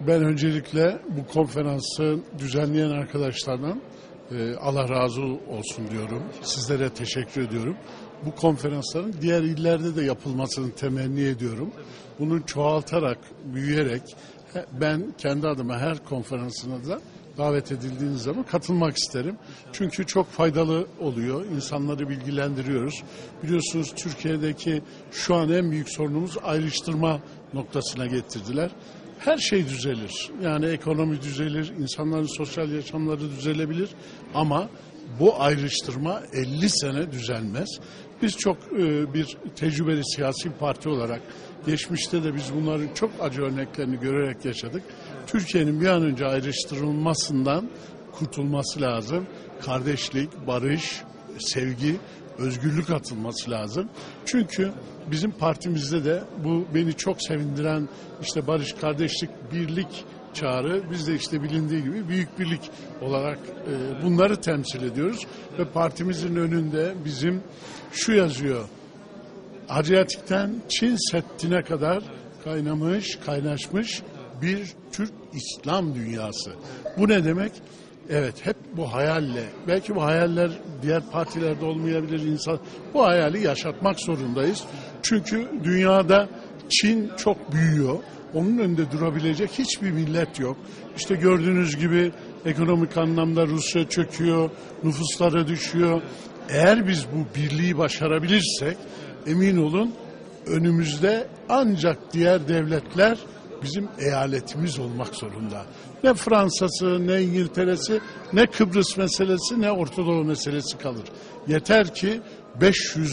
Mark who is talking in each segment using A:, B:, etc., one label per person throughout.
A: Ben öncelikle bu konferansı düzenleyen arkadaşlardan Allah razı olsun diyorum. Sizlere teşekkür ediyorum. Bu konferansların diğer illerde de yapılmasını temenni ediyorum. Bunun çoğaltarak, büyüyerek ben kendi adıma her konferansına da davet edildiğiniz zaman katılmak isterim. Çünkü çok faydalı oluyor. İnsanları bilgilendiriyoruz. Biliyorsunuz Türkiye'deki şu an en büyük sorunumuz ayrıştırma noktasına getirdiler. Her şey düzelir. Yani ekonomi düzelir, insanların sosyal yaşamları düzelebilir ama bu ayrıştırma 50 sene düzelmez. Biz çok bir tecrübeli siyasi parti olarak geçmişte de biz bunların çok acı örneklerini görerek yaşadık. Türkiye'nin bir an önce ayrıştırılmasından kurtulması lazım. Kardeşlik, barış, sevgi, özgürlük atılması lazım. Çünkü bizim partimizde de bu beni çok sevindiren işte barış, kardeşlik, birlik çağrı. Biz de işte bilindiği gibi büyük birlik olarak bunları temsil ediyoruz. Ve partimizin önünde bizim şu yazıyor. Adriyatik'ten Çin Seddi'ne kadar kaynamış, kaynaşmış bir Türk İslam dünyası. Bu ne demek? Evet, hep bu hayalle, belki bu hayaller diğer partilerde olmayabilir insan. Bu hayali yaşatmak zorundayız. Çünkü dünyada Çin çok büyüyor. Onun önünde durabilecek hiçbir millet yok. İşte gördüğünüz gibi ekonomik anlamda Rusya çöküyor, nüfusları düşüyor. Eğer biz bu birliği başarabilirsek emin olun önümüzde ancak diğer devletler bizim eyaletimiz olmak zorunda. Ne Fransa'sı, ne İngiltere'si, ne Kıbrıs meselesi, ne Orta Doğu meselesi kalır. Yeter ki 500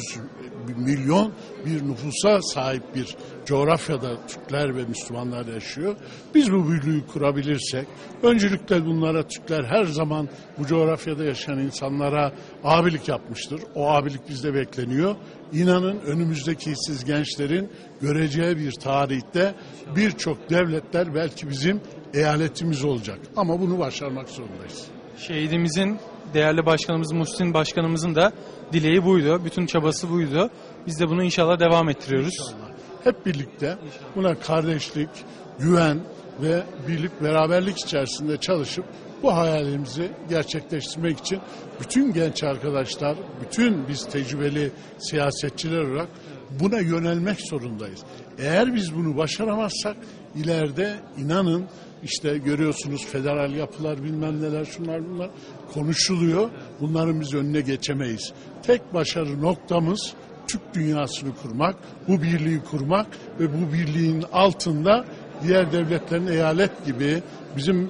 A: milyon bir nüfusa sahip bir coğrafyada Türkler ve Müslümanlar yaşıyor. Biz bu birliği kurabilirsek, öncelikle bunlara Türkler her zaman bu coğrafyada yaşayan insanlara abilik yapmıştır. O abilik bizde bekleniyor. İnanın önümüzdeki siz gençlerin göreceği bir tarihte birçok devletler belki bizim eyaletimiz olacak. Ama bunu başarmak zorundayız.
B: Şehidimizin, değerli başkanımız Muhsin Başkanımızın da dileği buydu. Bütün çabası buydu. Biz de bunu inşallah devam ettiriyoruz.
A: İnşallah. Hep birlikte buna kardeşlik, güven ve birlik, beraberlik içerisinde çalışıp bu hayalimizi gerçekleştirmek için bütün genç arkadaşlar, bütün biz tecrübeli siyasetçiler olarak buna yönelmek zorundayız. Eğer biz bunu başaramazsak ileride inanın işte görüyorsunuz federal yapılar bilmem neler şunlar bunlar konuşuluyor. Bunların biz önüne geçemeyiz. Tek başarı noktamız Türk dünyasını kurmak, bu birliği kurmak ve bu birliğin altında diğer devletlerin eyalet gibi bizim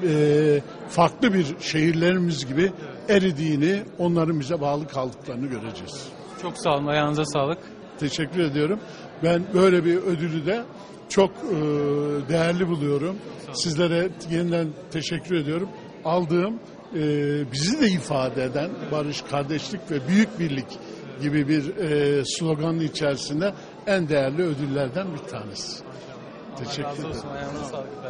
A: farklı bir şehirlerimiz gibi eridiğini, onların bize bağlı kaldıklarını göreceğiz.
B: Çok sağ olun, ayağınıza sağlık.
A: Teşekkür ediyorum. Ben böyle bir ödülü de çok değerli buluyorum. Sizlere yeniden teşekkür ediyorum. Aldığım bizi de ifade eden barış, kardeşlik ve büyük birlik gibi bir sloganın içerisinde en değerli ödüllerden bir tanesi. Teşekkür ederim.
B: Ayağınıza sağlık.